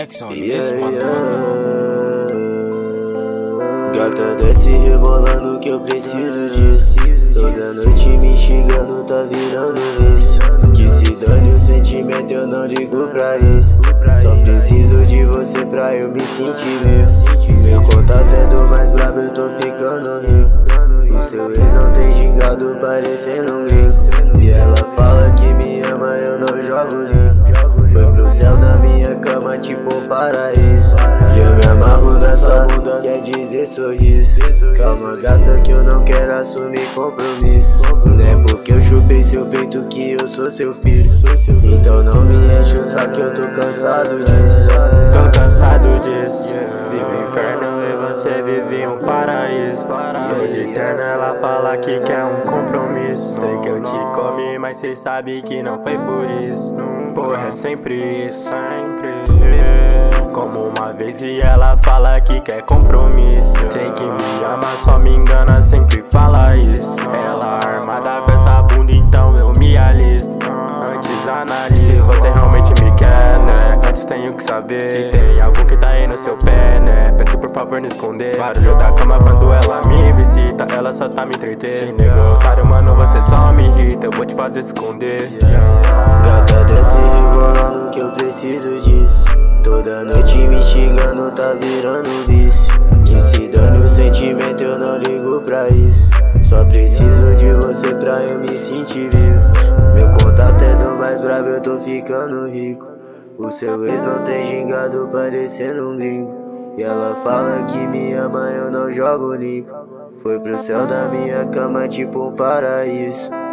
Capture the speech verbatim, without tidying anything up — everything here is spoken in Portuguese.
Flex on Yeah, this motherfucker. yeah. Gata desce rebolando que eu preciso disso. Toda noite me xingando, tá virando vício. Que se dane o sentimento, eu não ligo pra isso. Só preciso de você pra eu me sentir vivo. Meu contato é do mais brabo, eu tô ficando rico. O seu ex não tem gingado, parecendo um gringo. E ela fala que me ama, eu não jogo limpo. Foi pro céu da minha cama, tipo um paraíso. E eu me amarro na sua bunda, quer dizer sorriso. Calma gata que eu não quero assumir compromisso. Não é porque eu chupei seu peito que eu sou seu filho. Então não me enche o saco, eu tô cansado disso. Tô cansado disso. Vive inferno e você vive um paraíso. Tô de terno, ela fala que quer um compromisso. Sei que eu te comi, mas cê sabe que não foi por isso. Porra, é sempre isso. Como uma vez e ela fala que quer compromisso. Sei que me ama, só me engana, sempre fala isso. Ela armada com essa bunda, então eu me alisto. Antes analise se você realmente me quer, né? Antes tenho que saber se tem algo que tá aí no seu pé, né? Peço por favor não esconder. Barulho da cama quando ela me visita, ela só tá me entretendo. Se nego otário, mano, você só me irrita, eu vou te fazer esconder. Gata desce rebolando que eu preciso disso. Toda noite me xingando, tá virando vício. Que se dane o sentimento, eu não ligo pra isso. Só preciso de você pra eu me sentir vivo. Meu contato é do mais brabo, eu tô ficando rico. O seu ex não tem gingado, parecendo um gringo. E ela fala que me ama, eu não jogo limpo. Foi pro céu da minha cama, tipo um paraíso.